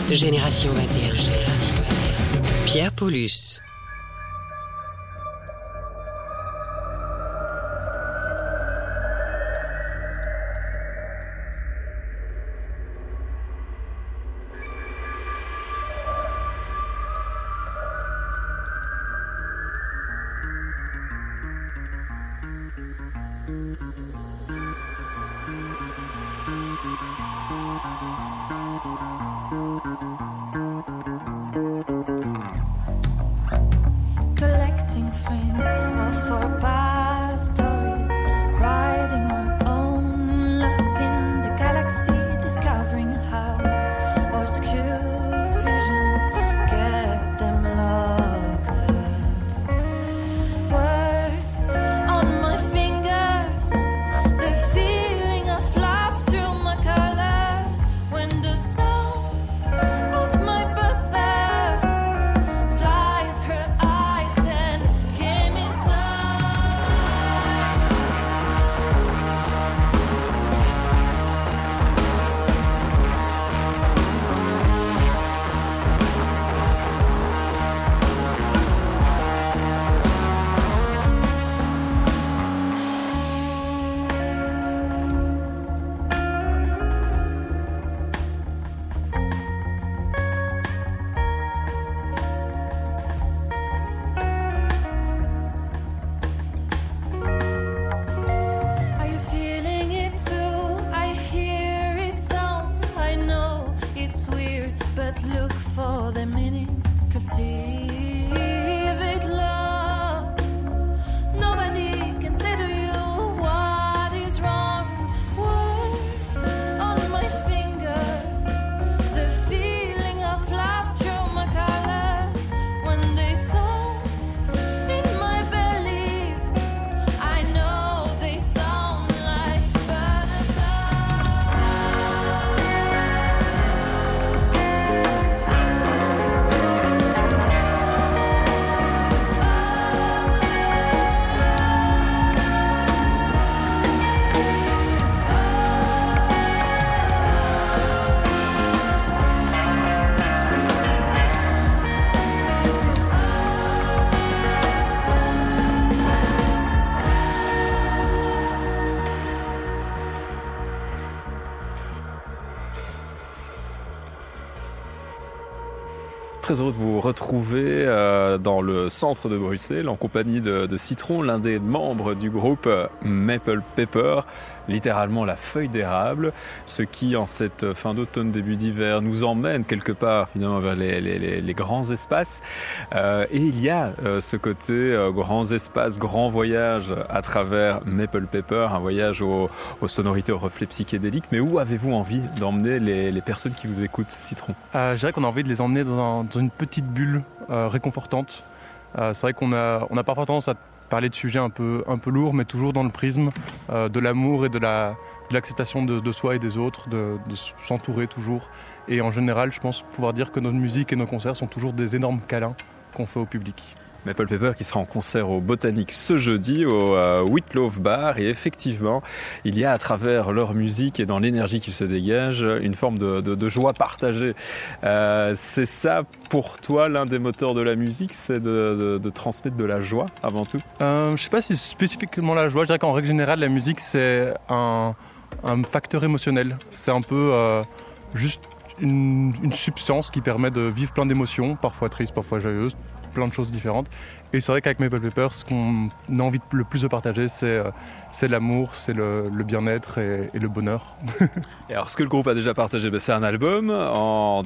Génération 21, Génération 21. Pierre Paulus. Collecting frames of our past stories, writing our own, lost in the galaxy, discovering how our skewed vision kept them locked up. Words on my fingers, the feeling of love through my colors, when the sound of my birthday flies her eyes and came inside. Are you feeling it too? I hear it sounds, I know it's weird, but look for the meaning. Cultivate love. Nobody can say to you what is wrong. Words on my fingers, the feeling of love through my colors, when they sound in my belly. I know they sound like Très heureux de vous retrouver dans le centre de Bruxelles en compagnie de Citron, l'un des membres du groupe Maple Pepper, littéralement la feuille d'érable, ce qui en cette fin d'automne, début d'hiver nous emmène quelque part finalement vers les grands espaces. Et il y a ce côté grands espaces, grands voyages à travers Maple Pepper, un voyage aux sonorités, aux reflets psychédéliques. Mais où avez-vous envie d'emmener les personnes qui vous écoutent, Citron ? Je dirais qu'on a envie de les emmener dans une petite bulle réconfortante. C'est vrai qu'on a parfois tendance à parler de sujets un peu lourds, mais toujours dans le prisme de l'amour et de l'acceptation de soi et des autres, de s'entourer toujours. Et en général, je pense pouvoir dire que notre musique et nos concerts sont toujours des énormes câlins qu'on fait au public. Maple Pepper qui sera en concert au Botanique ce jeudi au Whitloaf Bar, et effectivement il y a à travers leur musique et dans l'énergie qui se dégage une forme de joie partagée. C'est ça pour toi l'un des moteurs de la musique, c'est de transmettre de la joie avant tout? Je ne sais pas si c'est spécifiquement la joie, je dirais qu'en règle générale la musique c'est un facteur émotionnel, c'est un peu juste une substance qui permet de vivre plein d'émotions, parfois tristes, parfois joyeuses, plein de choses différentes. Et c'est vrai qu'avec Maple Pepper, ce qu'on a envie le plus de partager, c'est l'amour, c'est le bien-être et le bonheur. Et alors, ce que le groupe a déjà partagé, c'est un album en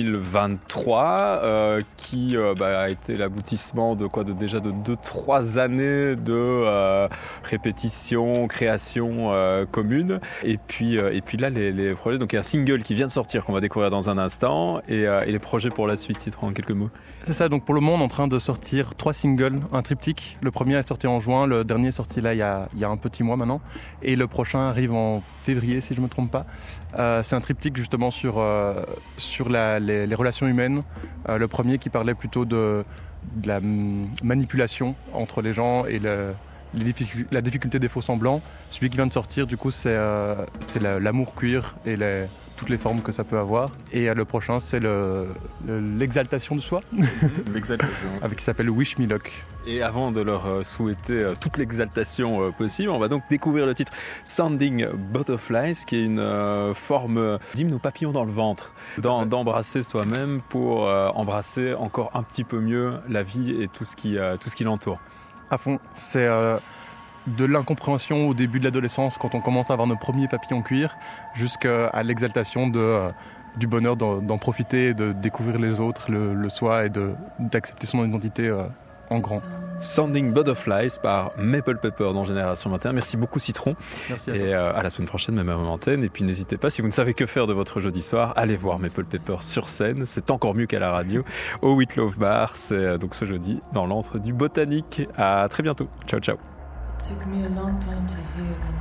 2023 qui a été l'aboutissement de déjà de 2-3 années de répétition, création commune. Et puis là, les projets. Donc, il y a un single qui vient de sortir qu'on va découvrir dans un instant, et les projets pour la suite, Citron, en quelques mots. C'est ça. Donc, pour le moment, on est en train de sortir 3 singles, un triptyque. Le premier est sorti en juin, le dernier est sorti là il y a un petit mois maintenant, et le prochain arrive en février si je me trompe pas. C'est un triptyque justement sur les relations humaines. Le premier qui parlait plutôt de la manipulation entre les gens et la difficulté des faux semblants. Celui qui vient de sortir, du coup, c'est l'amour queer et toutes les formes que ça peut avoir. Et le prochain, c'est l'exaltation de soi, L'exaltation. qui s'appelle Wish Me Luck. Et avant de leur souhaiter toute l'exaltation possible, on va donc découvrir le titre Sounding Butterflies, qui est une forme d'hymne aux papillons dans le ventre, d'embrasser soi-même pour embrasser encore un petit peu mieux la vie et tout ce qui l'entoure. À fond, c'est de l'incompréhension au début de l'adolescence, quand on commence à avoir nos premiers papillons cuir, jusqu'à l'exaltation du bonheur d'en profiter, de découvrir les autres, le soi et d'accepter son identité en grand. Sounding Butterflies par Maple Pepper dans Génération 21. Merci beaucoup Citron. Merci à toi. Et à la semaine prochaine, même à mon antenne. Et puis n'hésitez pas, si vous ne savez que faire de votre jeudi soir, allez voir Maple Pepper sur scène. C'est encore mieux qu'à la radio. Au Whitlow Bar, c'est donc ce jeudi dans l'antre du Botanique. À très bientôt. Ciao, ciao. It took me a long time to hear them.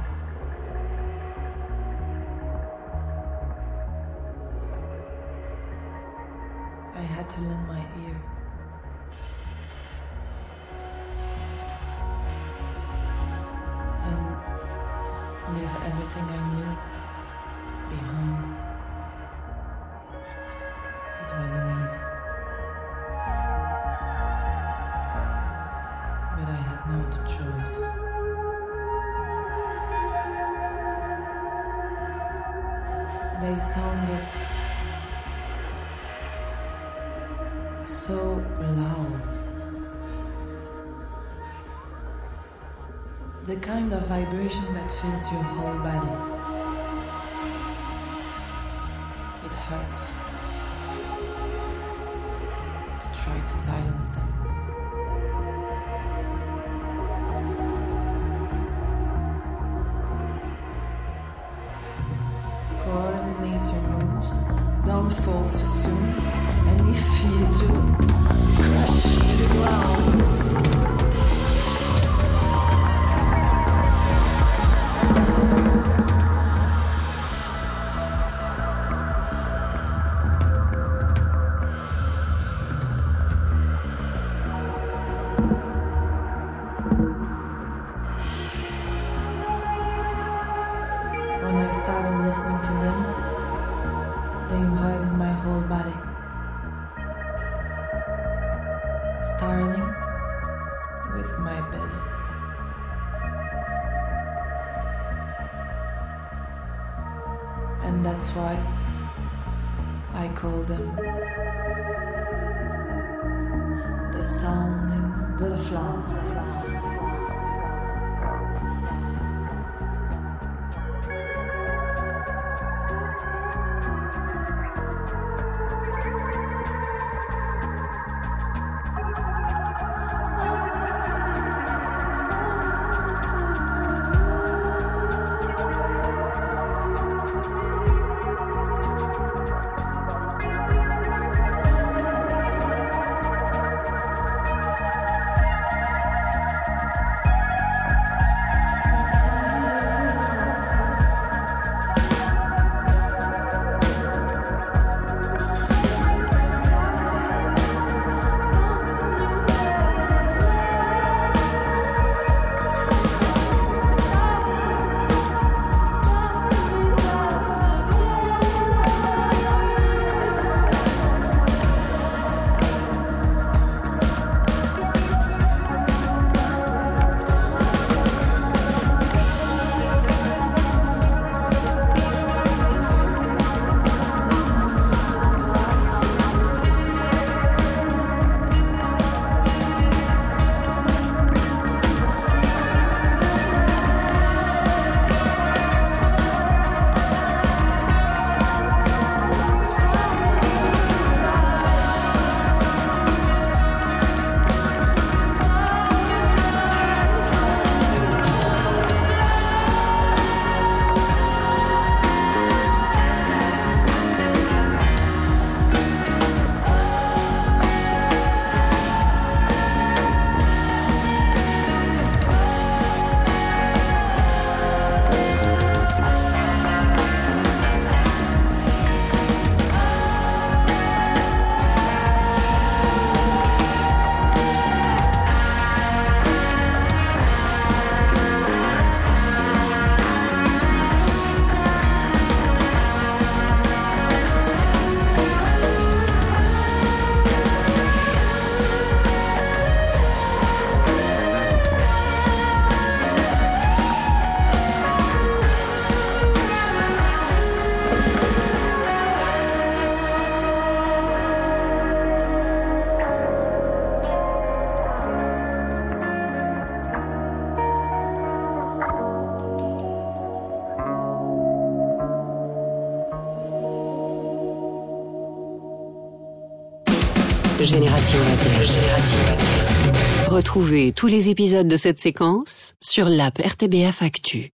I had to lend my ear. And leave everything I knew behind. It wasn't easy. But I had no other choice. They sounded so loud. The kind of vibration that fills your whole body. It hurts to try to silence them. Coordinate your moves, don't fall too soon, and if you do, crash to the ground. When I started listening to them, they invited my whole body. Starting with my belly. And that's why I call them the sounding butterflies. Génération 21. Génération 21. Retrouvez tous les épisodes de cette séquence sur l'app RTBF Actu.